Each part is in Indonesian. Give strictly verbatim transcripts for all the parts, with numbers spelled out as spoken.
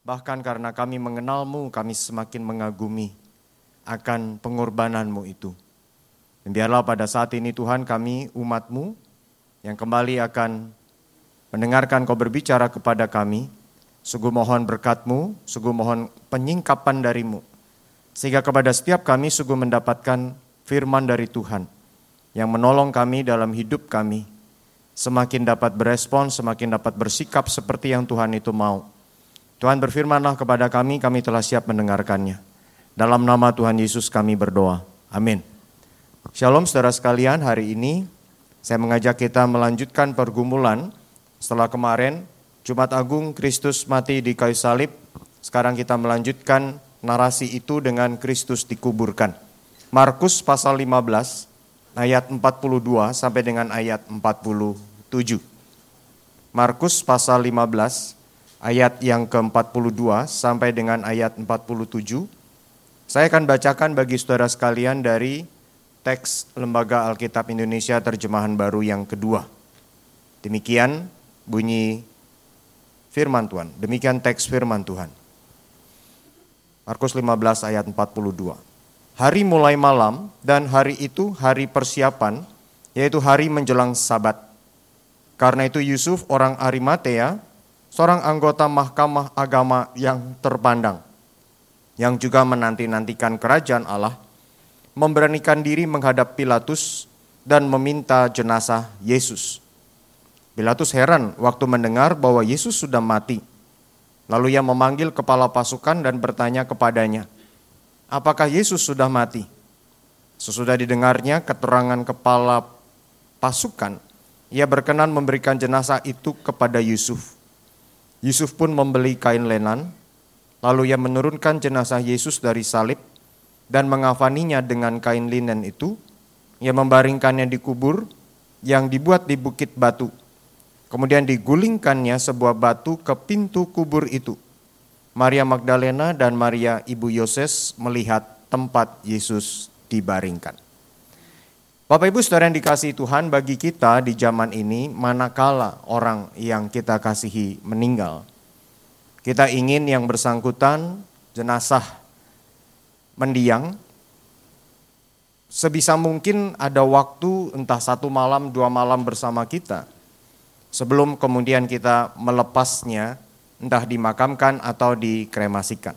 Bahkan karena kami mengenal-Mu, kami semakin mengagumi akan pengorbanan-Mu itu. Dan biarlah pada saat ini Tuhan, kami umat-Mu yang kembali akan mendengarkan Kau berbicara kepada kami, sungguh mohon berkat-Mu, sungguh mohon penyingkapan dari-Mu, sehingga kepada setiap kami sungguh mendapatkan firman dari Tuhan yang menolong kami dalam hidup kami, semakin dapat berespon, semakin dapat bersikap seperti yang Tuhan itu mau. Tuhan berfirmanlah kepada kami, kami telah siap mendengarkannya. Dalam nama Tuhan Yesus kami berdoa. Amin. Shalom saudara sekalian, hari ini saya mengajak kita melanjutkan pergumulan setelah kemarin Jumat Agung Kristus mati di kayu salib. Sekarang kita melanjutkan narasi itu dengan Kristus dikuburkan. Markus pasal lima belas ayat empat puluh dua sampai dengan ayat empat puluh tujuh. Markus pasal lima belas ayat yang ke empat puluh dua sampai dengan ayat empat puluh tujuh. Saya akan bacakan bagi saudara sekalian dari teks Lembaga Alkitab Indonesia Terjemahan Baru yang kedua. Demikian bunyi firman Tuhan. Demikian teks firman Tuhan. Markus lima belas ayat empat puluh dua. Hari mulai malam dan hari itu hari persiapan, yaitu hari menjelang Sabat. Karena itu Yusuf orang Arimatea, seorang anggota mahkamah agama yang terpandang, yang juga menanti-nantikan kerajaan Allah, memberanikan diri menghadap Pilatus dan meminta jenazah Yesus. Pilatus heran waktu mendengar bahwa Yesus sudah mati. Lalu ia memanggil kepala pasukan dan bertanya kepadanya, apakah Yesus sudah mati? Sesudah didengarnya keterangan kepala pasukan, ia berkenan memberikan jenazah itu kepada Yusuf. Yusuf pun membeli kain lenan, lalu ia menurunkan jenazah Yesus dari salib dan mengafaninya dengan kain linen itu. Ia membaringkannya di kubur yang dibuat di bukit batu. Kemudian digulingkannya sebuah batu ke pintu kubur itu. Maria Magdalena dan Maria ibu Yoses melihat tempat Yesus dibaringkan. Bapak Ibu saudara yang dikasihi Tuhan, bagi kita di zaman ini, manakala orang yang kita kasihi meninggal, kita ingin yang bersangkutan jenazah mendiang, sebisa mungkin ada waktu entah satu malam, dua malam bersama kita, sebelum kemudian kita melepasnya, entah dimakamkan atau dikremasikan.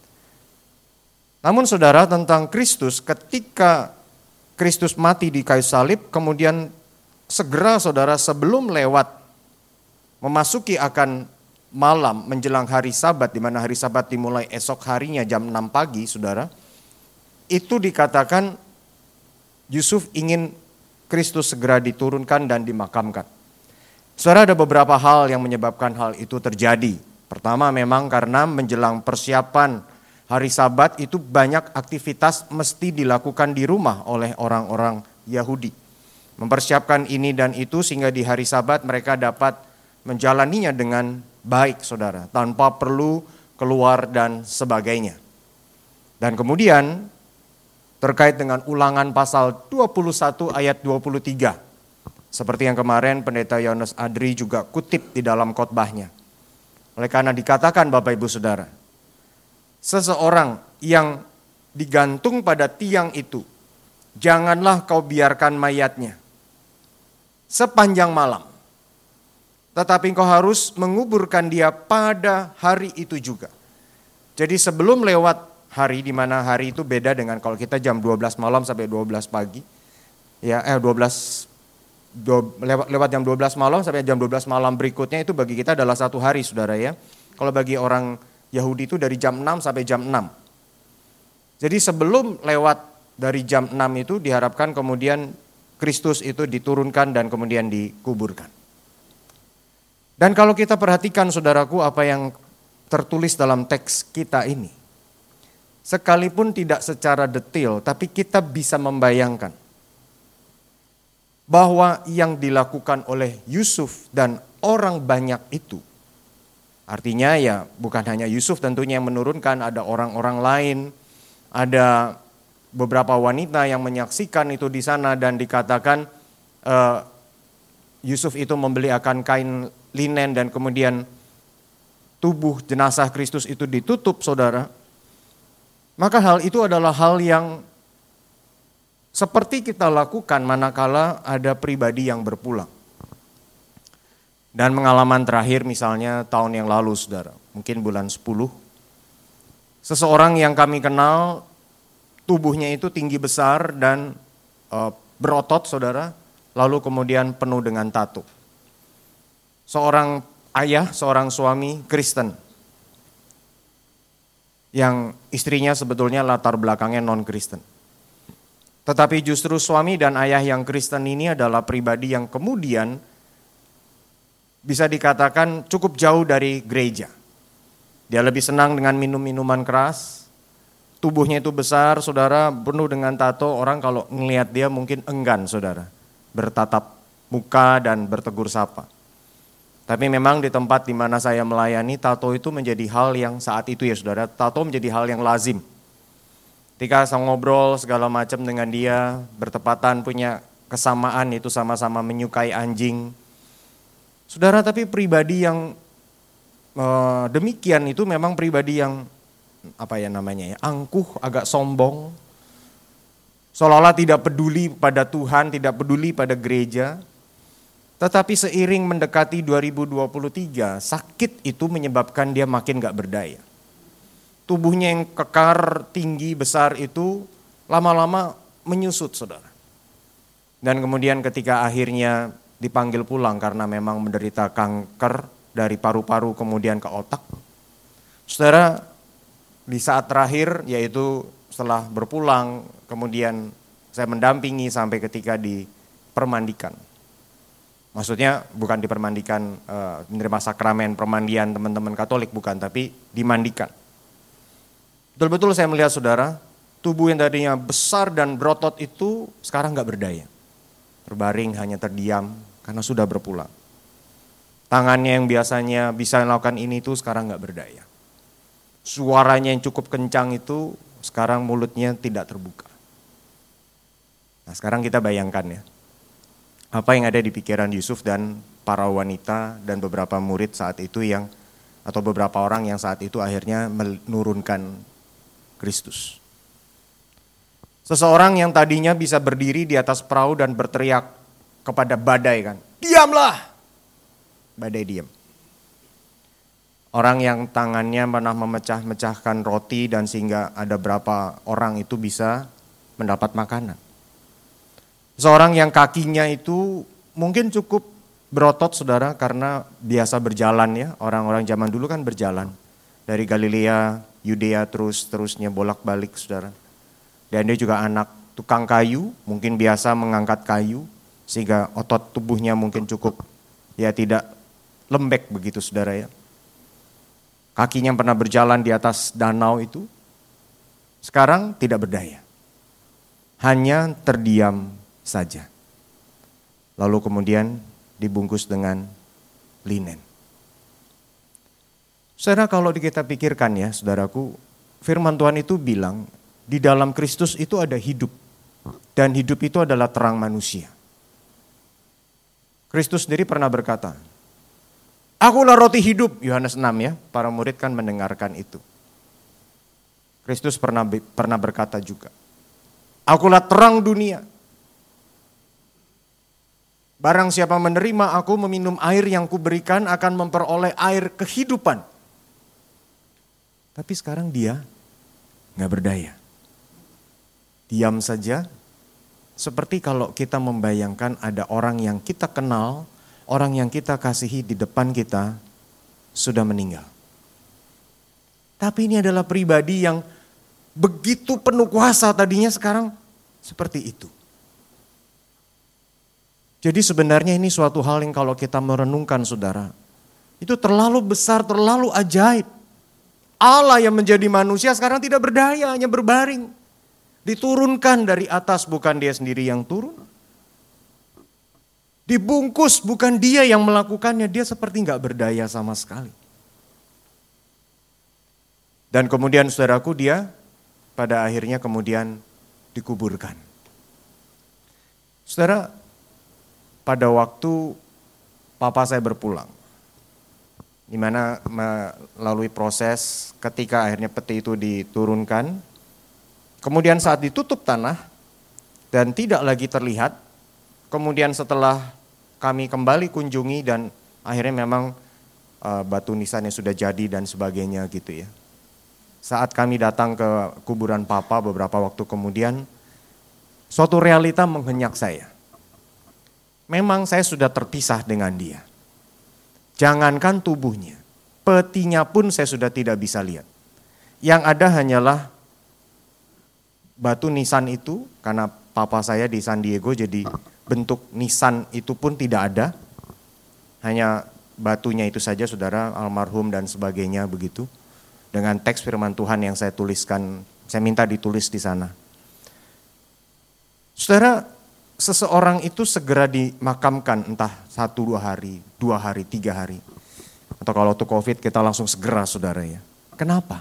Namun saudara, tentang Kristus, ketika Kristus mati di kayu salib, kemudian segera saudara sebelum lewat memasuki akan malam menjelang hari Sabat, di mana hari Sabat dimulai esok harinya jam enam pagi, saudara, itu dikatakan Yusuf ingin Kristus segera diturunkan dan dimakamkan. Saudara, ada beberapa hal yang menyebabkan hal itu terjadi. Pertama, memang karena menjelang persiapan hari Sabat itu banyak aktivitas mesti dilakukan di rumah oleh orang-orang Yahudi. Mempersiapkan ini dan itu sehingga di hari Sabat mereka dapat menjalaninya dengan baik, saudara, tanpa perlu keluar dan sebagainya. Dan kemudian terkait dengan Ulangan pasal dua puluh satu ayat dua puluh tiga. Seperti yang kemarin Pendeta Yohanes Adri juga kutip di dalam khotbahnya. Oleh karena dikatakan Bapak Ibu Saudara, seseorang yang digantung pada tiang itu, janganlah kau biarkan mayatnya sepanjang malam. Tetapi kau harus menguburkan dia pada hari itu juga. Jadi sebelum lewat hari, di mana hari itu beda dengan kalau kita jam dua belas malam sampai dua belas pagi. Ya, eh dua belas lewat lewat jam dua belas malam sampai jam dua belas malam berikutnya itu bagi kita adalah satu hari, saudara ya. Kalau bagi orang Yahudi itu dari jam enam sampai jam enam. Jadi sebelum lewat dari jam enam itu diharapkan kemudian Kristus itu diturunkan dan kemudian dikuburkan. Dan kalau kita perhatikan saudaraku apa yang tertulis dalam teks kita ini, sekalipun tidak secara detail, tapi kita bisa membayangkan bahwa yang dilakukan oleh Yusuf dan orang banyak itu, artinya ya bukan hanya Yusuf tentunya yang menurunkan, ada orang-orang lain, ada beberapa wanita yang menyaksikan itu di sana dan dikatakan uh, Yusuf itu membeli akan kain linen dan kemudian tubuh jenazah Kristus itu ditutup, saudara, maka hal itu adalah hal yang seperti kita lakukan manakala ada pribadi yang berpulang. Dan pengalaman terakhir misalnya tahun yang lalu, saudara, mungkin bulan sepuluh, seseorang yang kami kenal, tubuhnya itu tinggi besar dan e, berotot, saudara, lalu kemudian penuh dengan tato. Seorang ayah, seorang suami Kristen, yang istrinya sebetulnya latar belakangnya non-Kristen. Tetapi justru suami dan ayah yang Kristen ini adalah pribadi yang kemudian bisa dikatakan cukup jauh dari gereja. Dia lebih senang dengan minum-minuman keras, tubuhnya itu besar, saudara, penuh dengan tato. Orang kalau ngelihat dia mungkin enggan, saudara, bertatap muka dan bertegur sapa. Tapi memang di tempat di mana saya melayani, tato itu menjadi hal yang saat itu ya saudara, tato menjadi hal yang lazim. Ketika saya ngobrol segala macam dengan dia, bertepatan punya kesamaan itu sama-sama menyukai anjing. Saudara, tapi pribadi yang eh, demikian itu memang pribadi yang apa ya namanya ya, angkuh, agak sombong. Seolah-olah tidak peduli pada Tuhan, tidak peduli pada gereja. Tetapi seiring mendekati dua ribu dua puluh tiga, sakit itu menyebabkan dia makin gak berdaya. Tubuhnya yang kekar, tinggi, besar itu lama-lama menyusut, saudara. Dan kemudian ketika akhirnya dipanggil pulang karena memang menderita kanker dari paru-paru kemudian ke otak. Saudara, di saat terakhir yaitu setelah berpulang, kemudian saya mendampingi sampai ketika dipermandikan. Maksudnya bukan dipermandikan, e, menerima sakramen permandian teman-teman Katolik, bukan, tapi dimandikan. Betul-betul saya melihat saudara, tubuh yang tadinya besar dan berotot itu sekarang gak berdaya. Berbaring hanya terdiam karena sudah berpulang. Tangannya yang biasanya bisa melakukan ini itu sekarang gak berdaya. Suaranya yang cukup kencang itu sekarang mulutnya tidak terbuka. Nah sekarang kita bayangkan ya, apa yang ada di pikiran Yusuf dan para wanita dan beberapa murid saat itu yang, atau beberapa orang yang saat itu akhirnya menurunkan Kristus. Seseorang yang tadinya bisa berdiri di atas perahu dan berteriak kepada badai kan, diamlah, badai diam. Orang yang tangannya pernah memecah-mecahkan roti dan sehingga ada berapa orang itu bisa mendapat makanan. Seorang yang kakinya itu mungkin cukup berotot saudara karena biasa berjalan ya, orang-orang zaman dulu kan berjalan. Dari Galilea, Yudea terus terusnya bolak-balik saudara. Dan dia juga anak tukang kayu, mungkin biasa mengangkat kayu sehingga otot tubuhnya mungkin cukup ya tidak lembek begitu saudara ya. Kakinya pernah berjalan di atas danau itu, sekarang tidak berdaya. Hanya terdiam saja. Lalu kemudian dibungkus dengan linen. Saudara, kalau kita pikirkan ya saudaraku, firman Tuhan itu bilang di dalam Kristus itu ada hidup. Dan hidup itu adalah terang manusia. Kristus sendiri pernah berkata, akulah roti hidup, Yohanes enam ya, para murid kan mendengarkan itu. Kristus pernah pernah berkata juga, akulah terang dunia. Barang siapa menerima aku meminum air yang kuberikan akan memperoleh air kehidupan. Tapi sekarang dia gak berdaya. Diam saja, seperti kalau kita membayangkan ada orang yang kita kenal, orang yang kita kasihi di depan kita sudah meninggal. Tapi ini adalah pribadi yang begitu penuh kuasa tadinya sekarang seperti itu. Jadi sebenarnya ini suatu hal yang kalau kita merenungkan saudara, itu terlalu besar, terlalu ajaib. Allah yang menjadi manusia sekarang tidak berdaya, hanya berbaring. Diturunkan dari atas, bukan dia sendiri yang turun. Dibungkus, bukan dia yang melakukannya, dia seperti gak berdaya sama sekali. Dan kemudian saudaraku dia pada akhirnya kemudian dikuburkan. Saudara, pada waktu papa saya berpulang, di mana melalui proses ketika akhirnya peti itu diturunkan, kemudian saat ditutup tanah dan tidak lagi terlihat, kemudian setelah kami kembali kunjungi dan akhirnya memang uh, batu nisannya sudah jadi dan sebagainya gitu ya. Saat kami datang ke kuburan Papa beberapa waktu kemudian, suatu realita menghenyak saya. Memang saya sudah terpisah dengan dia. Jangankan tubuhnya, petinya pun saya sudah tidak bisa lihat. Yang ada hanyalah batu nisan itu, karena papa saya di San Diego jadi bentuk nisan itu pun tidak ada. Hanya batunya itu saja saudara, almarhum dan sebagainya begitu. Dengan teks firman Tuhan yang saya tuliskan, saya minta ditulis di sana. Saudara, seseorang itu segera dimakamkan entah satu dua hari, dua hari, tiga hari. Atau kalau untuk COVID kita langsung segera saudara ya. Kenapa?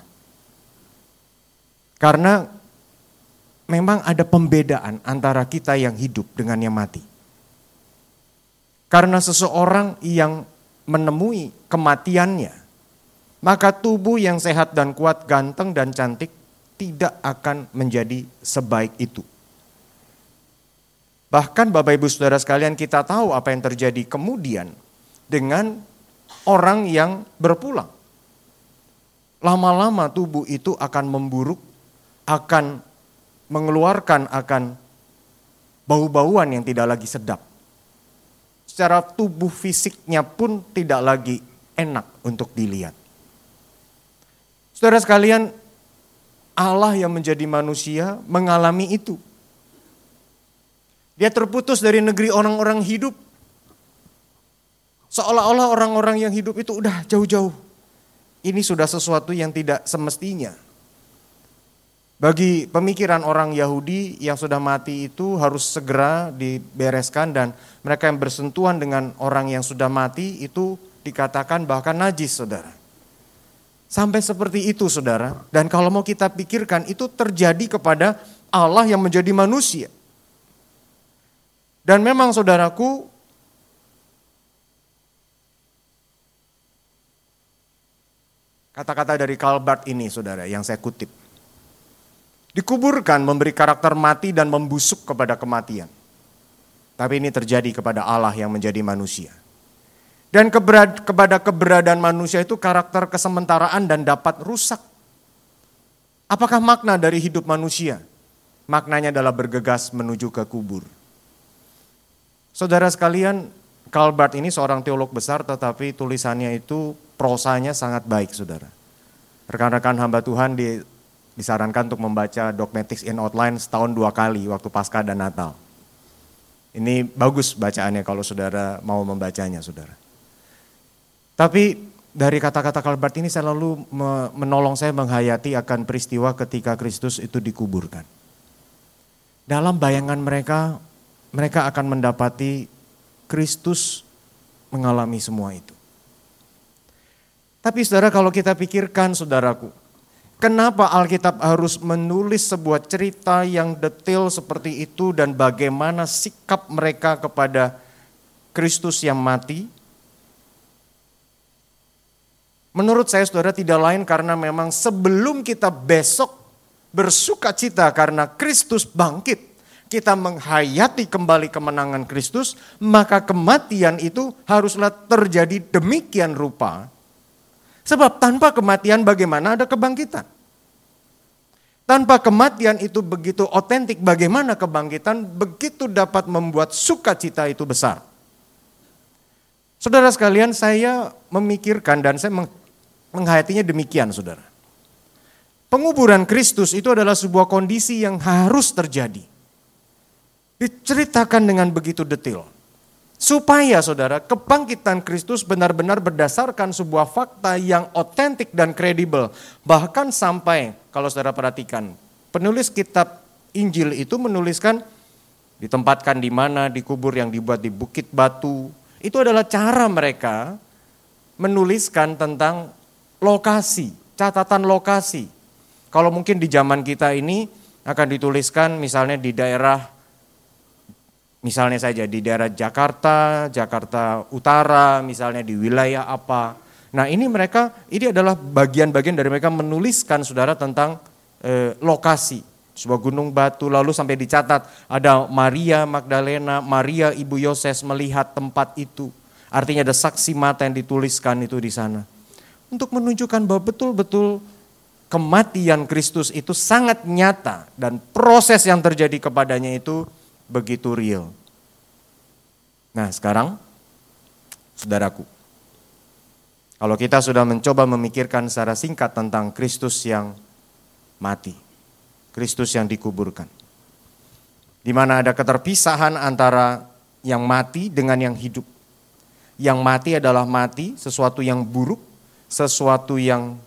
Karena memang ada pembedaan antara kita yang hidup dengan yang mati. Karena seseorang yang menemui kematiannya, maka tubuh yang sehat dan kuat, ganteng dan cantik tidak akan menjadi sebaik itu. Bahkan Bapak Ibu Saudara sekalian, kita tahu apa yang terjadi kemudian dengan orang yang berpulang. Lama-lama tubuh itu akan memburuk, akan mengeluarkan akan bau-bauan yang tidak lagi sedap. Secara tubuh fisiknya pun tidak lagi enak untuk dilihat. Saudara sekalian, Allah yang menjadi manusia mengalami itu. Dia terputus dari negeri orang-orang hidup. Seolah-olah orang-orang yang hidup itu udah jauh-jauh. Ini sudah sesuatu yang tidak semestinya. Bagi pemikiran orang Yahudi yang sudah mati itu harus segera dibereskan, dan mereka yang bersentuhan dengan orang yang sudah mati itu dikatakan bahkan najis saudara. Sampai seperti itu saudara. Dan kalau mau kita pikirkan itu terjadi kepada Allah yang menjadi manusia. Dan memang saudaraku, kata-kata dari Karl Barth ini saudara yang saya kutip. Dikuburkan memberi karakter mati dan membusuk kepada kematian. Tapi ini terjadi kepada Allah yang menjadi manusia. Dan keberad, kepada keberadaan manusia itu karakter kesementaraan dan dapat rusak. Apakah makna dari hidup manusia? Maknanya adalah bergegas menuju ke kubur. Saudara sekalian, Karl Barth ini seorang teolog besar tetapi tulisannya itu prosanya sangat baik saudara. Rekan-rekan hamba Tuhan di, disarankan untuk membaca Dogmatics in Outline setahun dua kali waktu Paskah dan Natal. Ini bagus bacaannya kalau saudara mau membacanya saudara. Tapi dari kata-kata Karl Barth ini selalu menolong saya menghayati akan peristiwa ketika Kristus itu dikuburkan. Dalam bayangan mereka, mereka akan mendapati Kristus mengalami semua itu. Tapi saudara, kalau kita pikirkan saudaraku, kenapa Alkitab harus menulis sebuah cerita yang detail seperti itu dan bagaimana sikap mereka kepada Kristus yang mati? Menurut saya saudara tidak lain karena memang sebelum kita besok bersuka cita karena Kristus bangkit, kita menghayati kembali kemenangan Kristus, maka kematian itu haruslah terjadi demikian rupa. Sebab tanpa kematian bagaimana ada kebangkitan? Tanpa kematian itu begitu otentik, bagaimana kebangkitan begitu dapat membuat sukacita itu besar. Saudara sekalian, saya memikirkan dan saya menghayatinya demikian saudara. Penguburan Kristus itu adalah sebuah kondisi yang harus terjadi. Diceritakan dengan begitu detail. Supaya saudara, kebangkitan Kristus benar-benar berdasarkan sebuah fakta yang otentik dan kredibel. Bahkan sampai, kalau saudara perhatikan, penulis kitab Injil itu menuliskan ditempatkan di mana, dikubur yang dibuat di bukit batu. Itu adalah cara mereka menuliskan tentang lokasi, catatan lokasi. Kalau mungkin di zaman kita ini akan dituliskan misalnya di daerah, misalnya saja di daerah Jakarta, Jakarta Utara, misalnya di wilayah apa. Nah ini mereka, ini adalah bagian-bagian dari mereka menuliskan saudara tentang eh, lokasi. Sebuah gunung batu, lalu sampai dicatat ada Maria Magdalena, Maria ibu Yoses melihat tempat itu. Artinya ada saksi mata yang dituliskan itu di sana. Untuk menunjukkan bahwa betul-betul kematian Kristus itu sangat nyata dan proses yang terjadi kepadanya itu begitu real. Nah sekarang, saudaraku, kalau kita sudah mencoba memikirkan secara singkat tentang Kristus yang mati, Kristus yang dikuburkan, di mana ada keterpisahan antara yang mati dengan yang hidup. Yang mati adalah mati, sesuatu yang buruk, sesuatu yang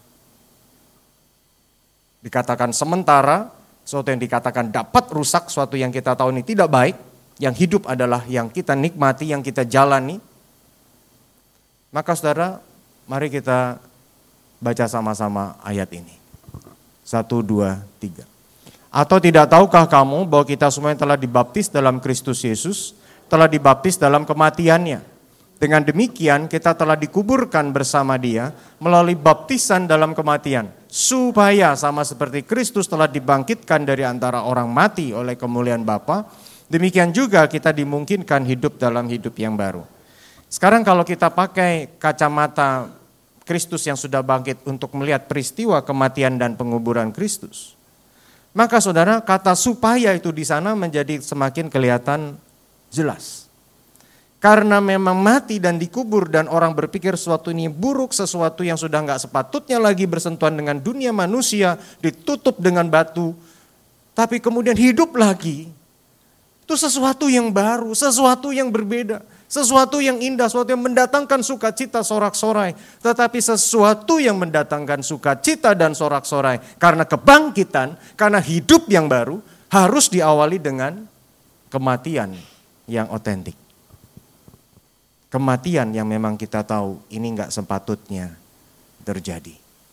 dikatakan sementara, sesuatu yang dikatakan dapat rusak, sesuatu yang kita tahu ini tidak baik. Yang hidup adalah yang kita nikmati, yang kita jalani. Maka saudara, mari kita baca sama-sama ayat ini. Satu, dua, tiga. Atau tidak tahukah kamu bahwa kita semua yang telah dibaptis dalam Kristus Yesus, telah dibaptis dalam kematiannya. Dengan demikian kita telah dikuburkan bersama dia melalui baptisan dalam kematian. Supaya sama seperti Kristus telah dibangkitkan dari antara orang mati oleh kemuliaan Bapa, demikian juga kita dimungkinkan hidup dalam hidup yang baru. Sekarang kalau kita pakai kacamata Kristus yang sudah bangkit untuk melihat peristiwa kematian dan penguburan Kristus, maka saudara, kata supaya itu di sana menjadi semakin kelihatan jelas. Karena memang mati dan dikubur dan orang berpikir sesuatu ini buruk, sesuatu yang sudah enggak sepatutnya lagi bersentuhan dengan dunia manusia, ditutup dengan batu, tapi kemudian hidup lagi. Itu sesuatu yang baru, sesuatu yang berbeda, sesuatu yang indah, sesuatu yang mendatangkan sukacita sorak-sorai. Tetapi sesuatu yang mendatangkan sukacita dan sorak-sorai karena kebangkitan, karena hidup yang baru harus diawali dengan kematian yang otentik. Kematian yang memang kita tahu ini enggak sepatutnya terjadi.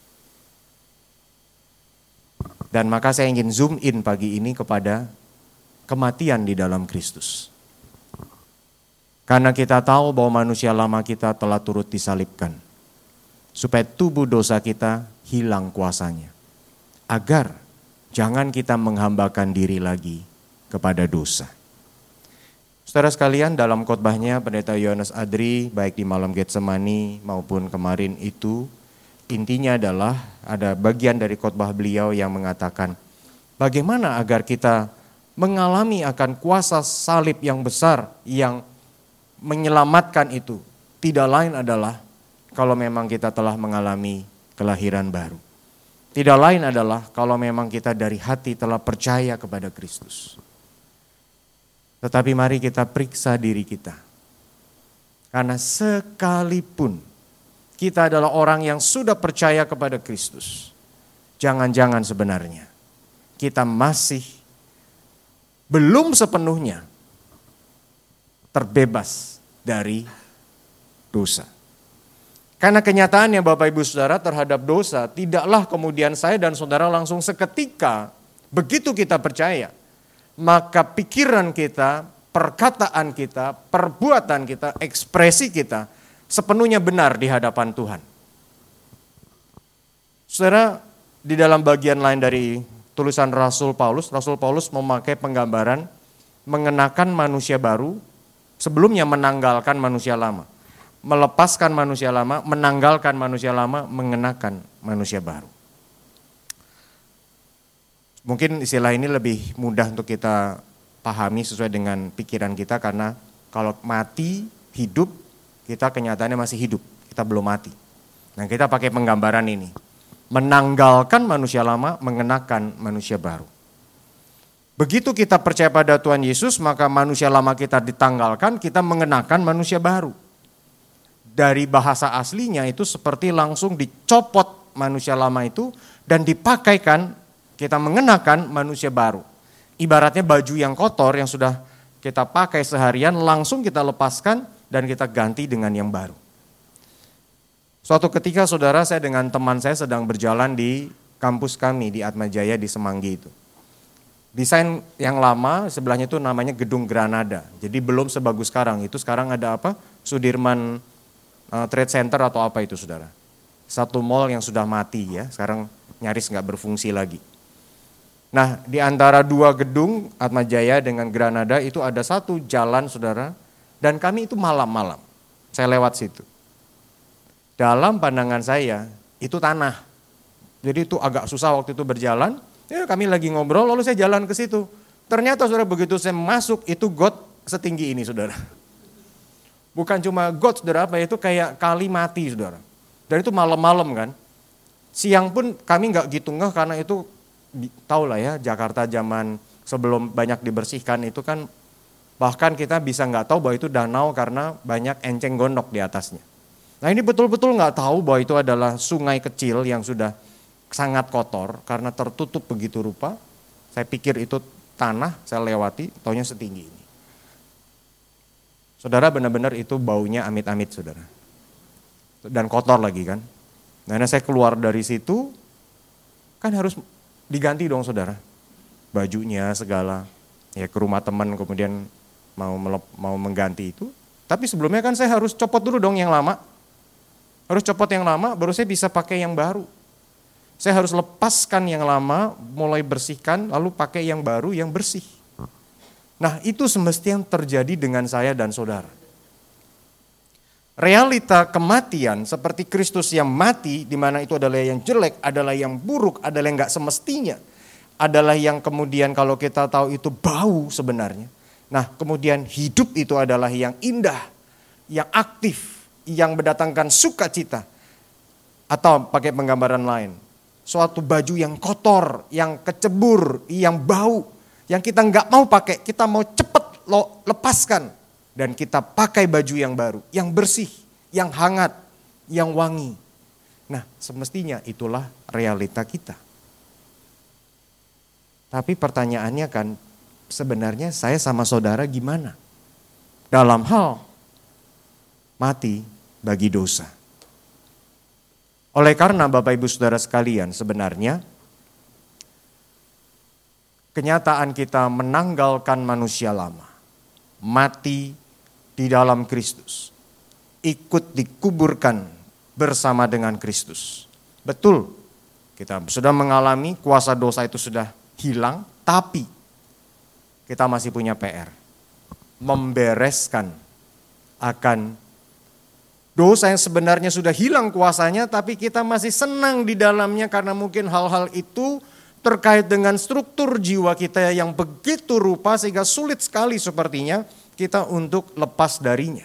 Dan maka saya ingin zoom in pagi ini kepada kematian di dalam Kristus. Karena kita tahu bahwa manusia lama kita telah turut disalibkan. Supaya tubuh dosa kita hilang kuasanya. Agar jangan kita menghambakan diri lagi kepada dosa. Saudara sekalian, dalam khotbahnya Pendeta Yohanes Adri, baik di malam Getsemani maupun kemarin itu, intinya adalah ada bagian dari khotbah beliau yang mengatakan, bagaimana agar kita mengalami akan kuasa salib yang besar yang menyelamatkan itu. Tidak lain adalah kalau memang kita telah mengalami kelahiran baru. Tidak lain adalah kalau memang kita dari hati telah percaya kepada Kristus. Tetapi mari kita periksa diri kita. Karena sekalipun kita adalah orang yang sudah percaya kepada Kristus, jangan-jangan sebenarnya kita masih belum sepenuhnya terbebas dari dosa. Karena kenyataannya Bapak Ibu Saudara terhadap dosa, tidaklah kemudian saya dan saudara langsung seketika begitu kita percaya, maka pikiran kita, perkataan kita, perbuatan kita, ekspresi kita sepenuhnya benar di hadapan Tuhan. Saudara, di dalam bagian lain dari tulisan Rasul Paulus, Rasul Paulus memakai penggambaran mengenakan manusia baru, sebelumnya menanggalkan manusia lama. Melepaskan manusia lama, menanggalkan manusia lama, mengenakan manusia baru. Mungkin istilah ini lebih mudah untuk kita pahami sesuai dengan pikiran kita, karena kalau mati, hidup, kita kenyataannya masih hidup, kita belum mati. Nah kita pakai penggambaran ini, menanggalkan manusia lama, mengenakan manusia baru. Begitu kita percaya pada Tuhan Yesus, maka manusia lama kita ditanggalkan, kita mengenakan manusia baru. Dari bahasa aslinya itu seperti langsung dicopot manusia lama itu dan dipakaikan, kita mengenakan manusia baru. Ibaratnya baju yang kotor yang sudah kita pakai seharian langsung kita lepaskan dan kita ganti dengan yang baru. Suatu ketika saudara, saya dengan teman saya sedang berjalan di kampus kami di Atmajaya di Semanggi itu. Desain yang lama sebelahnya itu namanya Gedung Granada. Jadi belum sebagus sekarang. Itu sekarang ada apa? Sudirman uh, Trade Center atau apa itu saudara. Satu mall yang sudah mati ya, sekarang nyaris nggak berfungsi lagi. Nah, di antara dua gedung Atmajaya dengan Granada itu ada satu jalan saudara, dan kami itu malam-malam, saya lewat situ. Dalam pandangan saya, itu tanah. Jadi itu agak susah waktu itu berjalan, ya kami lagi ngobrol lalu saya jalan ke situ. Ternyata saudara begitu saya masuk, itu got setinggi ini saudara. Bukan cuma got saudara, apa itu kayak kali mati saudara. Dan itu malam-malam kan, siang pun kami nggak gitu ngeh karena itu tahu lah ya, Jakarta zaman sebelum banyak dibersihkan itu kan bahkan kita bisa nggak tahu bahwa itu danau karena banyak enceng gondok di atasnya. Nah ini betul-betul nggak tahu bahwa itu adalah sungai kecil yang sudah sangat kotor karena tertutup begitu rupa. Saya pikir itu tanah, saya lewati, taunya setinggi ini. Saudara benar-benar itu baunya amit-amit saudara. Dan kotor lagi kan. Nah saya keluar dari situ kan harus diganti dong saudara, bajunya segala, ya ke rumah teman kemudian mau melep, mau mengganti itu. Tapi sebelumnya kan saya harus copot dulu dong yang lama, harus copot yang lama baru saya bisa pakai yang baru. Saya harus lepaskan yang lama, mulai bersihkan, lalu pakai yang baru yang bersih. Nah itu semestinya yang terjadi dengan saya dan saudara. Realita kematian seperti Kristus yang mati, di mana itu adalah yang jelek, adalah yang buruk, adalah yang gak semestinya. Adalah yang kemudian kalau kita tahu itu bau sebenarnya. Nah kemudian hidup itu adalah yang indah, yang aktif, yang mendatangkan sukacita. Atau pakai penggambaran lain, suatu baju yang kotor, yang kecebur, yang bau, yang kita gak mau pakai, kita mau cepet lo lepaskan. Dan kita pakai baju yang baru, yang bersih, yang hangat, yang wangi. Nah semestinya itulah realita kita. Tapi pertanyaannya kan sebenarnya saya sama saudara gimana? Dalam hal mati bagi dosa. Oleh karena Bapak Ibu Saudara sekalian sebenarnya kenyataan kita menanggalkan manusia lama, mati di dalam Kristus, ikut dikuburkan bersama dengan Kristus. Betul, kita sudah mengalami kuasa dosa itu sudah hilang, tapi kita masih punya P R. Membereskan akan dosa yang sebenarnya sudah hilang kuasanya, tapi kita masih senang di dalamnya karena mungkin hal-hal itu terkait dengan struktur jiwa kita yang begitu rupa sehingga sulit sekali sepertinya kita untuk lepas darinya.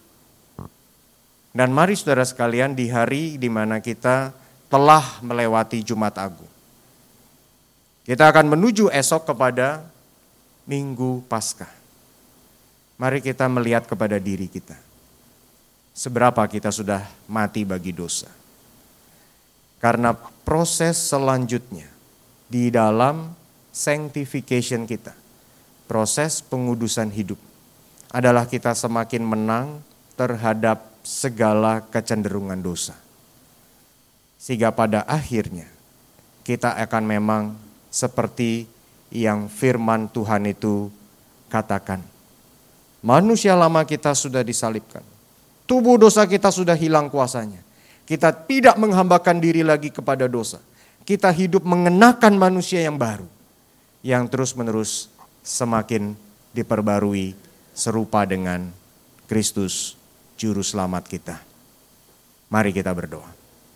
Dan mari saudara sekalian di hari di mana kita telah melewati Jumat Agung. Kita akan menuju esok kepada Minggu Paskah. Mari kita melihat kepada diri kita. Seberapa kita sudah mati bagi dosa. Karena proses selanjutnya di dalam sanctification kita, proses pengudusan hidup, adalah kita semakin menang terhadap segala kecenderungan dosa. Sehingga pada akhirnya kita akan memang seperti yang firman Tuhan itu katakan. Manusia lama kita sudah disalibkan. Tubuh dosa kita sudah hilang kuasanya. Kita tidak menghambakan diri lagi kepada dosa. Kita hidup mengenakan manusia yang baru. Yang terus-menerus semakin diperbarui serupa dengan Kristus Juru Selamat kita. Mari kita berdoa.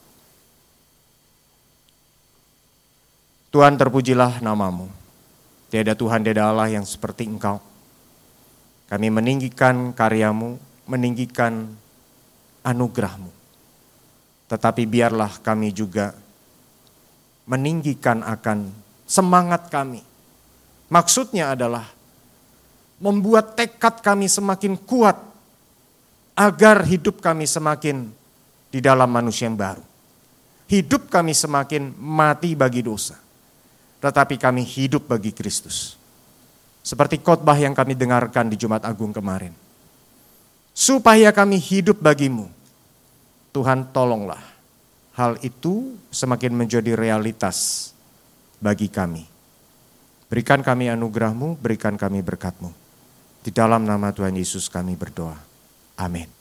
Tuhan terpujilah namamu. Tiada Tuhan, tiada Allah yang seperti Engkau. Kami meninggikan karyamu, meninggikan anugerahmu. Tetapi biarlah kami juga meninggikan akan semangat kami. Maksudnya adalah membuat tekad kami semakin kuat agar hidup kami semakin di dalam manusia yang baru. Hidup kami semakin mati bagi dosa, tetapi kami hidup bagi Kristus. Seperti khotbah yang kami dengarkan di Jumat Agung kemarin. Supaya kami hidup bagimu. Tuhan tolonglah hal itu semakin menjadi realitas bagi kami. Berikan kami anugerah-Mu, berikan kami berkat-Mu. Di dalam nama Tuhan Yesus kami berdoa. Amin.